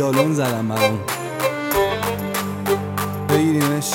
ویالون زدم برام بگیریمش.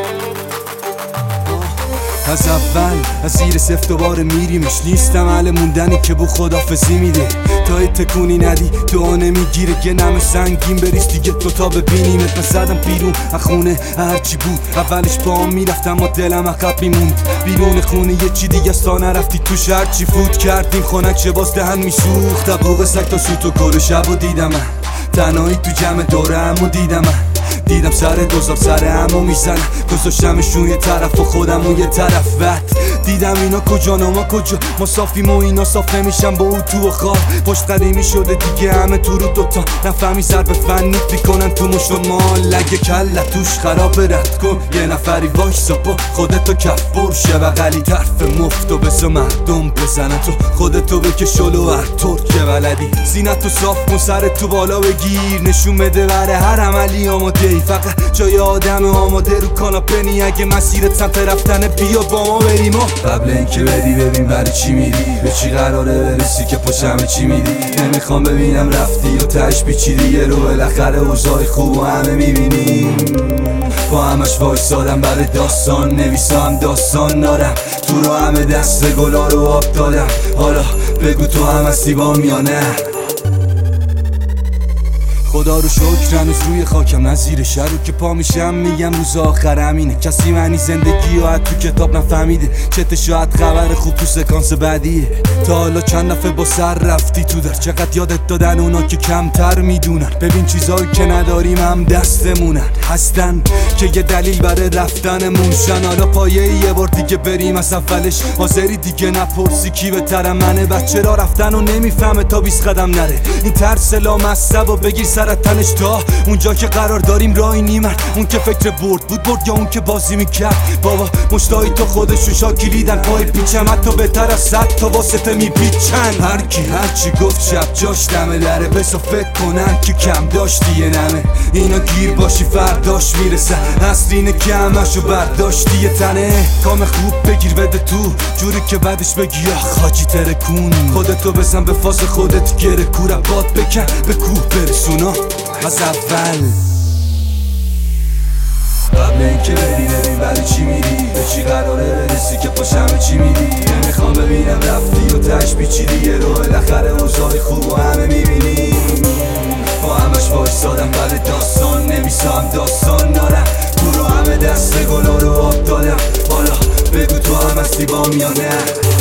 از اول از زیر صفر دوباره میریمش. نیستم اهل موندنی که بو خدافزی میده. تا تکونی ندی دعا نمیگیره. یه نم سنگین بریز دیگه دوتا ببینیمت. من زدم بیرون از خونه هرچی بود. اولش با هم میرفتم اما دلم عقب میموند. بیرون خونه یه چی دیگه است تا نرفتی توش. هرچی فوت کردیم خنک چه باز دهن میسوخت. بوق سگ تا سوت و کل شب و دیدم من. تنهایی تو جمع دوره همو دیدم من. دیدم سر دوزار سر همو میزن. گذاشتمشون یه طرف و خودم و یه طرف وقت. دیدم اینا کجا ما کجا. ما صافیم و اینا صاف نمیشن با او تو و خواب. پشت قدیمی شده دیگه همه تو رو دوتا. نفهمی ضرب فنی بیکنن تو مشت مال. لگه کلت توش خراب رد کن. یه نفری وایسا با خودتو کف برشه بغلی طرف مفتو بسا مردم بزنن. تو خودتو بکش جلو هر طور که بلدی. زینتو صاف کن سرتو بالا بگیر. نشون بده بره هر عملی آماده. فقط جای آدم آماده رو کاناپه نی. اگه مسیرت سمت رفتن بیا با ما بریم. قبل اینکه بدی ببین برای چی میری. به چی قراره برسی که پشمه چی میری. نمیخوام ببینم رفتی و تش پیچیدی. یه رو بالاخره اوضاع خوب و همه میبینیم. با همش وایسادم برای داستان نویسم. داستان دارم تو رو همه دست گلا رو آب دادم. حالا بگو تو هم هستی بام یا نه. خدا رو شکر هنوز روی خاکم نزیر شهر رو که پا میشم میگم روز آخر همینه. کسی معنی زندگی و تو کتاب نفهمیده. چته شاید خبر خوب تو سکانس بعدیه. تا حالا چند دفعه با سر رفتی تو در. چقدر یادت دادن اونا که کمتر میدونن. ببین چیزایی که نداریم هم دستمونن. هستن که یه دلیل برای رفتنمون شن. حالا پایه یه بار دیگه بریم از اولش. حاضری دیگه نپرسی کی بهتره منه. بچه را رفتن و نمیفهمه تا 20 قدم نره. این ترس لامصب و بگیر سرت تنش تا اونجا که قرار داریم راهی نیمن. اون که فکر برد یا اون که بازی میکرد. بابا مشتایی تو خودشون شاکیلیدن. پای پیچم حتی بهتر از 100 تا واسطه میپیچن. هرکی هرچی گفت شب جاش دمه دره. بسا فکر کنن که کم داشتی یه نمه. اینا گیر باشی فرداش میرسن. اصل اینه که همشو برداشتی یه تنه. کام خوب بگیر بده تو جوری که بعدش بگی آخ حاجی ترکون. خودتو بزن به فاز خودت گره. کوره باد بکن به کوه برسونا از اول. قبل اینکه بری برای چی میری. به چی قراره برسی که پاشمه چی میری. نمیخوام ببینم رفتی و تش پیچیدی. یه رو بالاخره اوضاع خوب و همه میبینیم. با همش وایسادم برای داستان نویسم. داستان دارم تو رو همه دست گلا رو آب دادم. حالا بگو تو هم هستی بام یا نه.